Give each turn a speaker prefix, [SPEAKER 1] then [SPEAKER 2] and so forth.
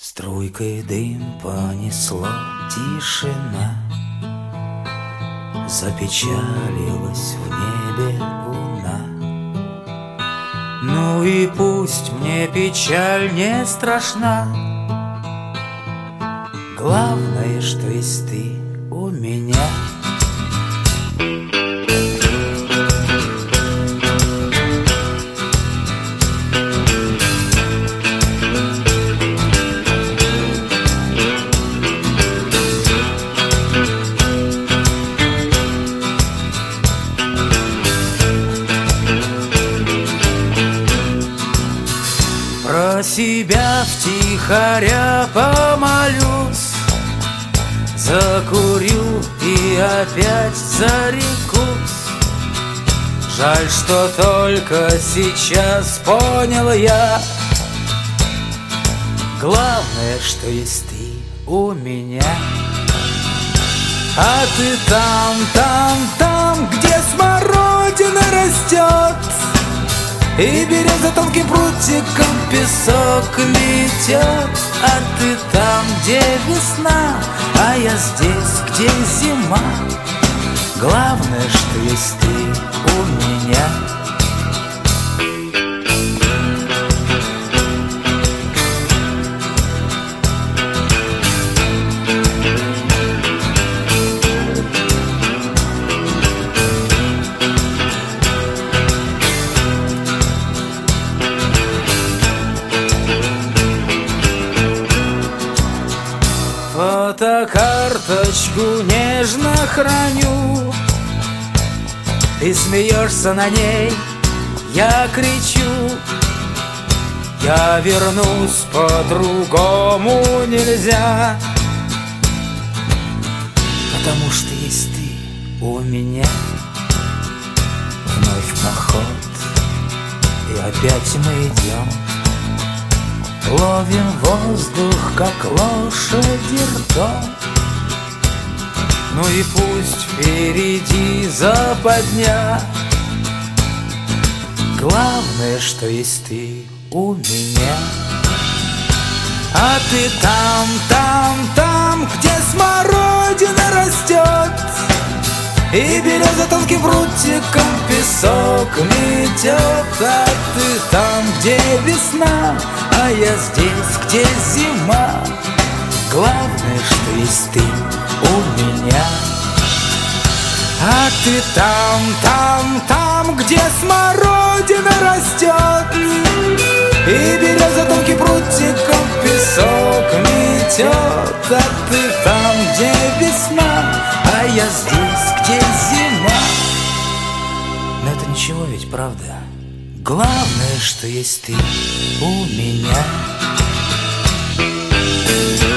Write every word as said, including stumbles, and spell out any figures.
[SPEAKER 1] Струйкой дым понесло, тишина, запечалилась в небе луна. Ну и пусть мне печаль не страшна, главное, что есть ты у меня. Про себя втихаря помолюсь, закурю и опять зарекусь. Жаль, что только сейчас понял я, главное, что есть ты у меня. А ты там, там, там, где смородина растет, и береза тонким прутиком песок метет. А ты там, где весна, а я здесь, где зима. Главное, что есть ты у меня. Фотокарточку нежно храню, ты смеешься на ней, я кричу. Я вернусь, по-другому нельзя, потому что есть ты у меня. Вновь поход, и опять мы идем, ловим воздух, как лошади ртом. Ну и пусть впереди западня, главное, что есть ты у меня. А ты там, там, там, где смородина растет, и береза тонким прутиком песок метет. А ты там, где весна, а я здесь, где зима. Главное, что есть ты у меня. А ты там, там, там, где смородина растет, и береза тонким прутиком песок метет. А ты там, где весна, а я здесь, где зима. Но это ничего ведь, правда? Главное, что есть ты у меня.